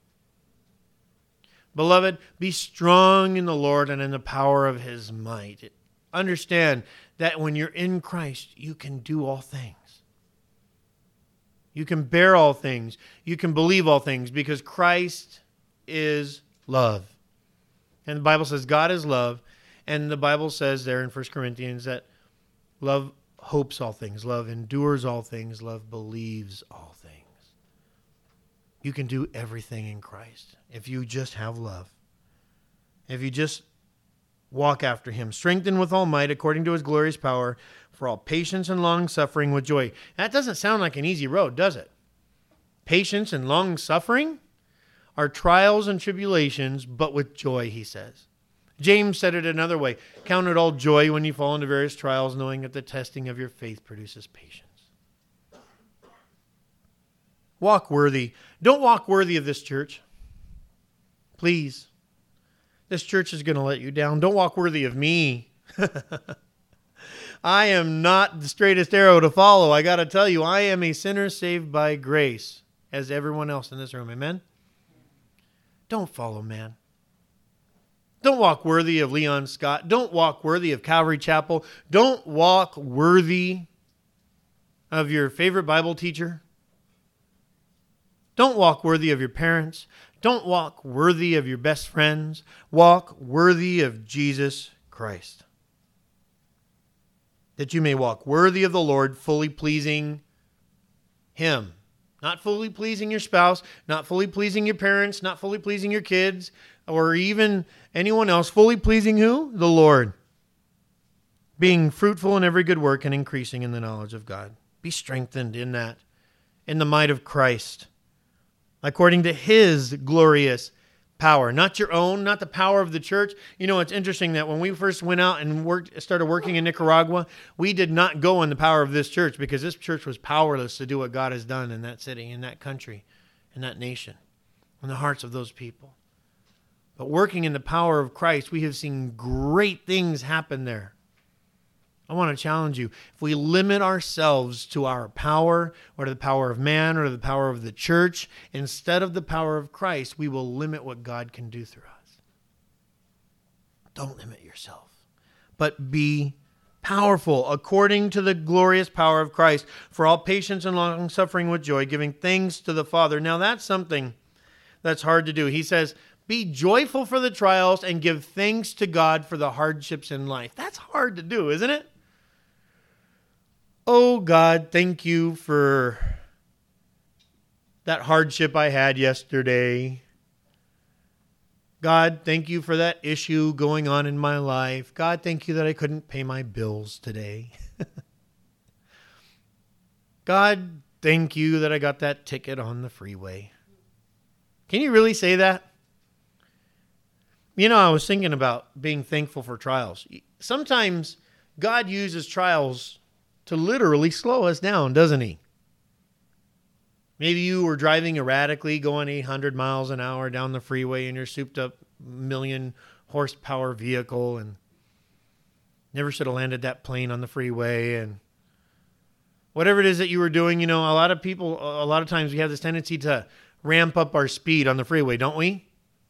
[SPEAKER 1] Beloved, be strong in the Lord and in the power of his might. Understand that when you're in Christ, you can do all things. You can bear all things. You can believe all things because Christ is love. And the Bible says God is love. And the Bible says there in 1 Corinthians that love hopes all things. Love endures all things. Love believes all things. You can do everything in Christ if you just have love. If you just walk after him. Strengthened with all might according to his glorious power, for all patience and long suffering with joy. That doesn't sound like an easy road, does it? Patience and long suffering are trials and tribulations, but with joy, he says. James said it another way. Count it all joy when you fall into various trials, knowing that the testing of your faith produces patience. Walk worthy. Don't walk worthy of this church. Please. This church is going to let you down. Don't walk worthy of me. I am not the straightest arrow to follow. I got to tell you, I am a sinner saved by grace, as everyone else in this room. Amen? Don't follow man. Don't walk worthy of Leon Scott. Don't walk worthy of Calvary Chapel. Don't walk worthy of your favorite Bible teacher. Don't walk worthy of your parents. Don't walk worthy of your best friends. Walk worthy of Jesus Christ. That you may walk worthy of the Lord, fully pleasing him. Not fully pleasing your spouse, not fully pleasing your parents, not fully pleasing your kids, or even anyone else. Fully pleasing who? The Lord. Being fruitful in every good work and increasing in the knowledge of God. Be strengthened in that, in the might of Christ, according to his glorious power, not your own, not the power of the church. You know, it's interesting that when we first went out and started working in Nicaragua, we did not go in the power of this church because this church was powerless to do what God has done in that city, in that country, in that nation, in the hearts of those people. But working in the power of Christ, we have seen great things happen there. I want to challenge you. If we limit ourselves to our power or to the power of man or to the power of the church, instead of the power of Christ, we will limit what God can do through us. Don't limit yourself, but be powerful according to the glorious power of Christ for all patience and long suffering with joy, giving thanks to the Father. Now that's something that's hard to do. He says, be joyful for the trials and give thanks to God for the hardships in life. That's hard to do, isn't it? Oh, God, thank you for that hardship I had yesterday. God, thank you for that issue going on in my life. God, thank you that I couldn't pay my bills today. God, thank you that I got that ticket on the freeway. Can you really say that? You know, I was thinking about being thankful for trials. Sometimes God uses trials to literally slow us down, doesn't he? Maybe you were driving erratically, going 800 miles an hour down the freeway in your souped-up million horsepower vehicle and never should have landed that plane on the freeway. And whatever it is that you were doing, you know, a lot of times we have this tendency to ramp up our speed on the freeway, don't we?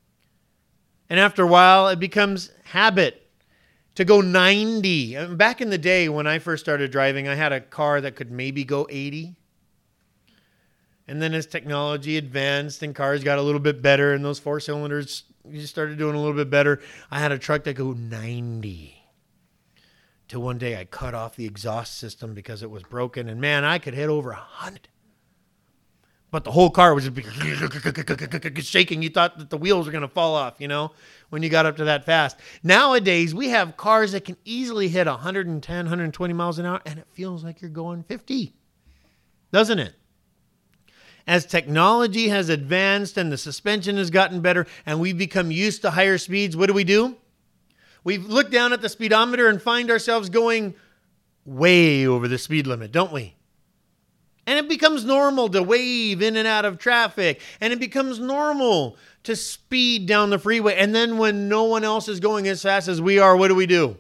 [SPEAKER 1] And after a while, it becomes habit to go 90. Back in the day when I first started driving, I had a car that could maybe go 80. And then as technology advanced and cars got a little bit better and those 4 cylinders just started doing a little bit better, I had a truck that could go 90. Till one day I cut off the exhaust system because it was broken. And man, I could hit over 100. But the whole car was just shaking. You thought that the wheels were going to fall off, you know, when you got up to that fast. Nowadays, we have cars that can easily hit 110, 120 miles an hour, and it feels like you're going 50, doesn't it? As technology has advanced and the suspension has gotten better and we've become used to higher speeds, what do? We look down at the speedometer and find ourselves going way over the speed limit, don't we? And it becomes normal to wave in and out of traffic. And it becomes normal to speed down the freeway. And then when no one else is going as fast as we are, what do?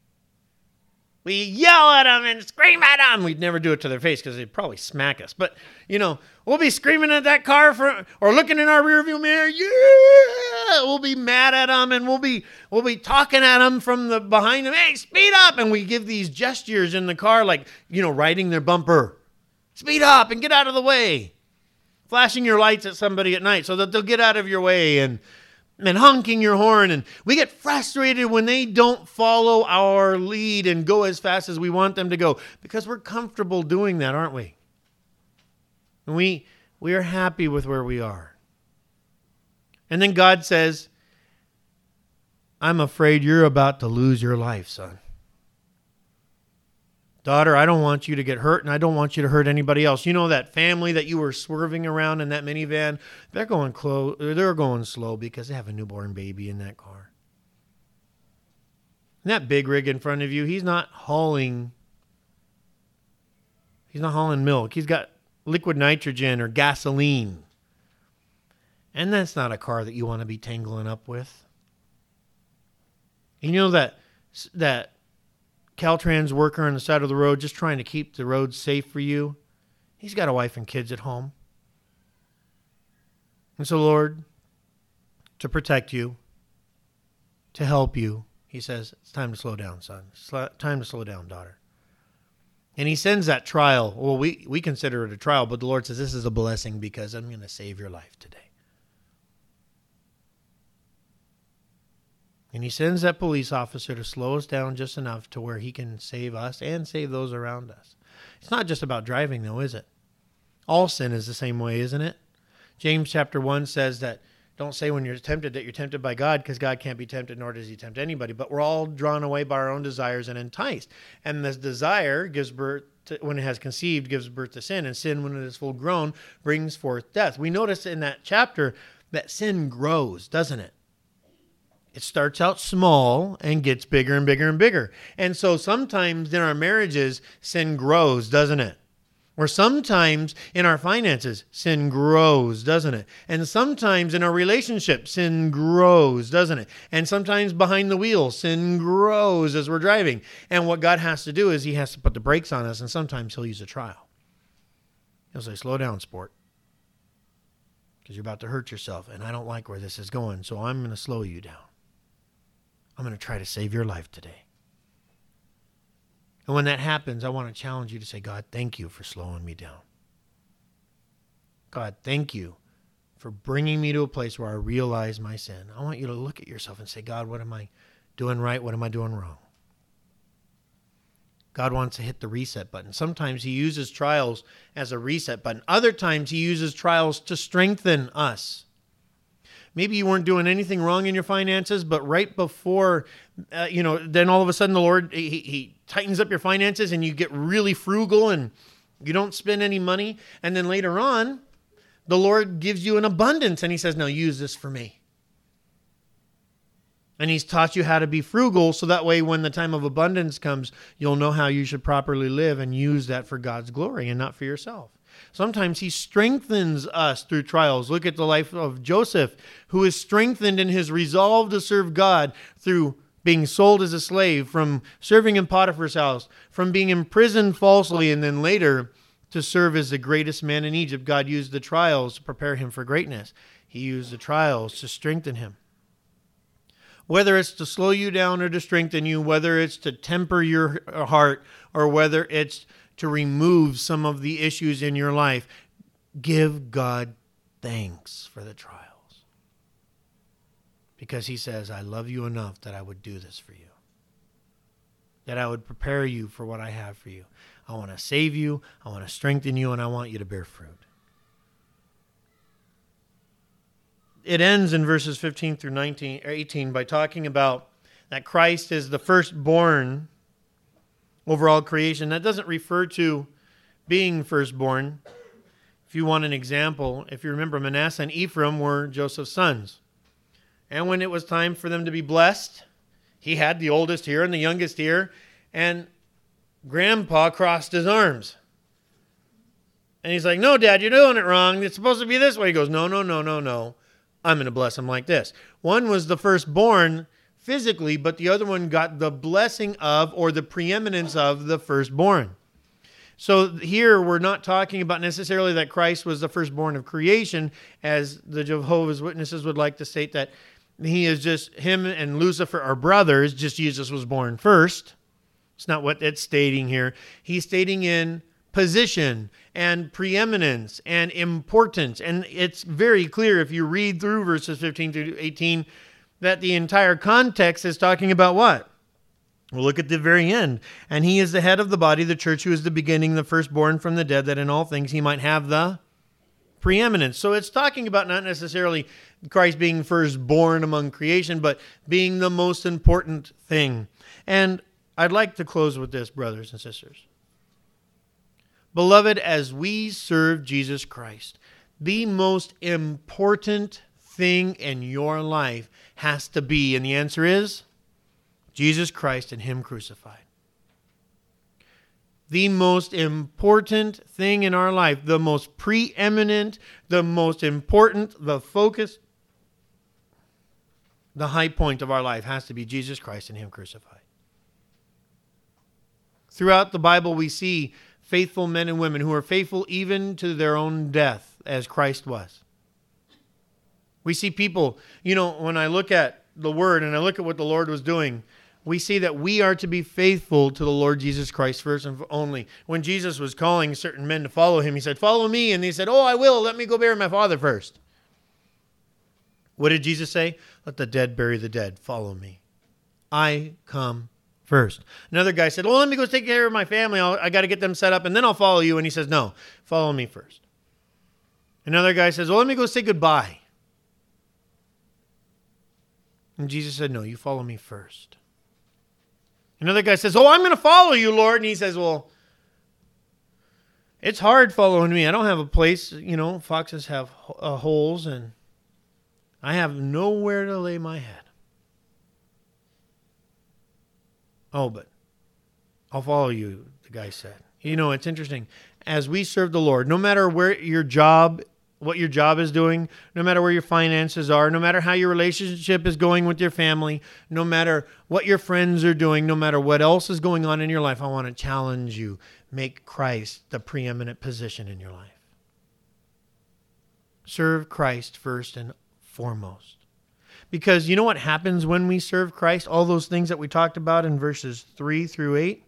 [SPEAKER 1] We yell at them and scream at them. We'd never do it to their face because they'd probably smack us. But, you know, we'll be screaming at that car or looking in our rearview mirror. Yeah! We'll be mad at them and we'll be talking at them from the behind them. Hey, speed up. And we give these gestures in the car like, you know, riding their bumper. Speed up and get out of the way. Flashing your lights at somebody at night so that they'll get out of your way and honking your horn. And we get frustrated when they don't follow our lead and go as fast as we want them to go because we're comfortable doing that, aren't we? And we are happy with where we are. And then God says, I'm afraid you're about to lose your life, son. Daughter, I don't want you to get hurt, and I don't want you to hurt anybody else. You know that family that you were swerving around in that minivan? They're going slow because they have a newborn baby in that car. And that big rig in front of you, he's not hauling milk. He's got liquid nitrogen or gasoline. And that's not a car that you want to be tangling up with. You know that Caltrans worker on the side of the road just trying to keep the road safe for you? He's got a wife and kids at home. And so, Lord, to protect you, to help you, he says, it's time to slow down, son. It's time to slow down, daughter. And he sends that trial. Well, we consider it a trial, but the Lord says this is a blessing because I'm going to save your life today. And he sends that police officer to slow us down just enough to where he can save us and save those around us. It's not just about driving, though, is it? All sin is the same way, isn't it? James chapter 1 says that don't say when you're tempted that you're tempted by God, because God can't be tempted, nor does he tempt anybody. But we're all drawn away by our own desires and enticed. And this desire gives birth to, when it has conceived, gives birth to sin. And sin, when it is full grown, brings forth death. We notice in that chapter that sin grows, doesn't it? It starts out small and gets bigger and bigger and bigger. And so sometimes in our marriages, sin grows, doesn't it? Or sometimes in our finances, sin grows, doesn't it? And sometimes in our relationship, sin grows, doesn't it? And sometimes behind the wheel, sin grows as we're driving. And what God has to do is he has to put the brakes on us, and sometimes he'll use a trial. He'll say, slow down, sport, because you're about to hurt yourself, and I don't like where this is going, so I'm going to slow you down. I'm going to try to save your life today. And when that happens, I want to challenge you to say, God, thank you for slowing me down. God, thank you for bringing me to a place where I realize my sin. I want you to look at yourself and say, God, what am I doing right? What am I doing wrong? God wants to hit the reset button. Sometimes he uses trials as a reset button. Other times he uses trials to strengthen us. Maybe you weren't doing anything wrong in your finances, but right before, then all of a sudden the Lord, he tightens up your finances and you get really frugal and you don't spend any money. And then later on, the Lord gives you an abundance and he says, now use this for me. And he's taught you how to be frugal so that way when the time of abundance comes, you'll know how you should properly live and use that for God's glory and not for yourself. Sometimes he strengthens us through trials. Look at the life of Joseph, who is strengthened in his resolve to serve God through being sold as a slave, from serving in Potiphar's house, from being imprisoned falsely, and then later to serve as the greatest man in Egypt. God used the trials to prepare him for greatness. He used the trials to strengthen him. Whether it's to slow you down or to strengthen you, whether it's to temper your heart, or whether it's to remove some of the issues in your life, give God thanks for the trials. Because he says, I love you enough that I would do this for you. That I would prepare you for what I have for you. I want to save you, I want to strengthen you, and I want you to bear fruit. It ends in verses 15 through 18 by talking about that Christ is the firstborn over all creation. That doesn't refer to being firstborn. If you want an example, if you remember, Manasseh and Ephraim were Joseph's sons. And when it was time for them to be blessed, he had the oldest here and the youngest here, and Grandpa crossed his arms. And he's like, no, Dad, you're doing it wrong. It's supposed to be this way. He goes, no. I'm going to bless him like this. One was the firstborn physically, but the other one got the blessing of, or the preeminence of, the firstborn. So here we're not talking about necessarily that Christ was the firstborn of creation, as the Jehovah's Witnesses would like to state that he is just, him and Lucifer are brothers, just Jesus was born first. It's not what it's stating here. He's stating in position and preeminence and importance. And it's very clear if you read through verses 15 through 18 that the entire context is talking about what? Well, look at the very end. And he is the head of the body, the church, who is the beginning, the firstborn from the dead, that in all things he might have the preeminence. So it's talking about not necessarily Christ being firstborn among creation, but being the most important thing. And I'd like to close with this, brothers and sisters. Beloved, as we serve Jesus Christ, the most important thing in your life has to be, and the answer is Jesus Christ and him crucified. The most important thing in our life, the most preeminent, the most important, the focus, the high point of our life has to be Jesus Christ and him crucified. Throughout the Bible, we see faithful men and women who are faithful even to their own death, as Christ was. We see people, when I look at the Word and I look at what the Lord was doing, we see that we are to be faithful to the Lord Jesus Christ first and only. When Jesus was calling certain men to follow him, he said, follow me. And they said, oh, I will. Let me go bury my father first. What did Jesus say? Let the dead bury the dead. Follow me. I come first. Another guy said, well, let me go take care of my family. I got to get them set up and then I'll follow you. And he says, no, follow me first. Another guy says, well, let me go say goodbye. And Jesus said, no, you follow me first. Another guy says, oh, I'm going to follow you, Lord. And he says, well, it's hard following me. I don't have a place. Foxes have holes and I have nowhere to lay my head. Oh, but I'll follow you, the guy said. You know, it's interesting. As we serve the Lord, no matter where what your job is doing, no matter where your finances are, no matter how your relationship is going with your family, no matter what your friends are doing, no matter what else is going on in your life, I want to challenge you. Make Christ the preeminent position in your life. Serve Christ first and foremost. Because you know what happens when we serve Christ? All those things that we talked about in verses 3 through 8.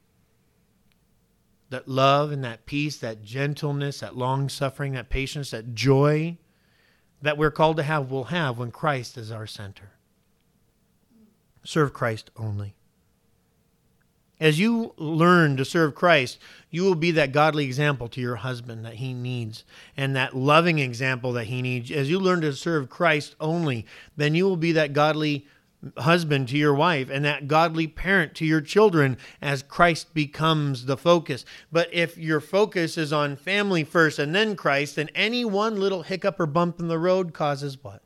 [SPEAKER 1] That love and that peace, that gentleness, that long-suffering, that patience, that joy that we're called to have, we'll have when Christ is our center. Serve Christ only. As you learn to serve Christ, you will be that godly example to your husband that he needs and that loving example that he needs. As you learn to serve Christ only, then you will be that godly husband to your wife and that godly parent to your children as Christ becomes the focus. But if your focus is on family first and then Christ, then any one little hiccup or bump in the road causes what?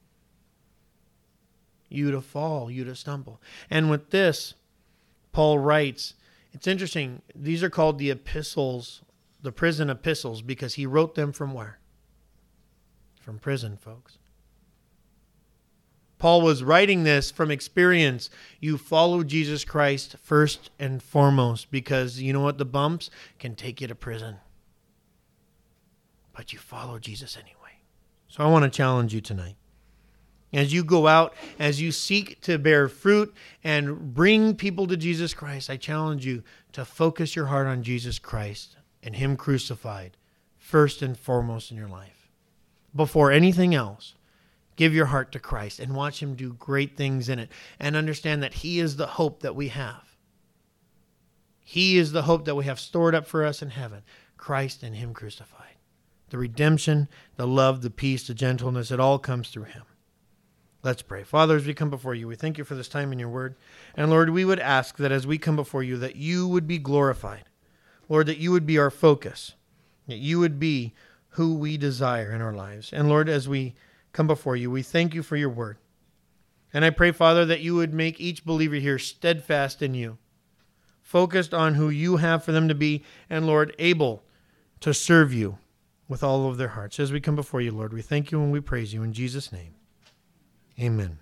[SPEAKER 1] You to fall, you to stumble. And with this, Paul writes, it's interesting, these are called the epistles, the prison epistles, because he wrote them from where? From prison, folks. Paul was writing this from experience. You follow Jesus Christ first and foremost, because you know what? The bumps can take you to prison. But you follow Jesus anyway. So I want to challenge you tonight. As you go out, as you seek to bear fruit and bring people to Jesus Christ, I challenge you to focus your heart on Jesus Christ and Him crucified first and foremost in your life. Before anything else, give your heart to Christ and watch Him do great things in it and understand that He is the hope that we have. He is the hope that we have stored up for us in heaven. Christ and Him crucified. The redemption, the love, the peace, the gentleness, it all comes through Him. Let's pray. Father, as we come before you, we thank you for this time in your word. And Lord, we would ask that as we come before you, that you would be glorified. Lord, that you would be our focus. That you would be who we desire in our lives. And Lord, as we come before you, we thank you for your word. And I pray, Father, that you would make each believer here steadfast in you, focused on who you have for them to be, and Lord, able to serve you with all of their hearts. As we come before you, Lord, we thank you and we praise you in Jesus' name. Amen.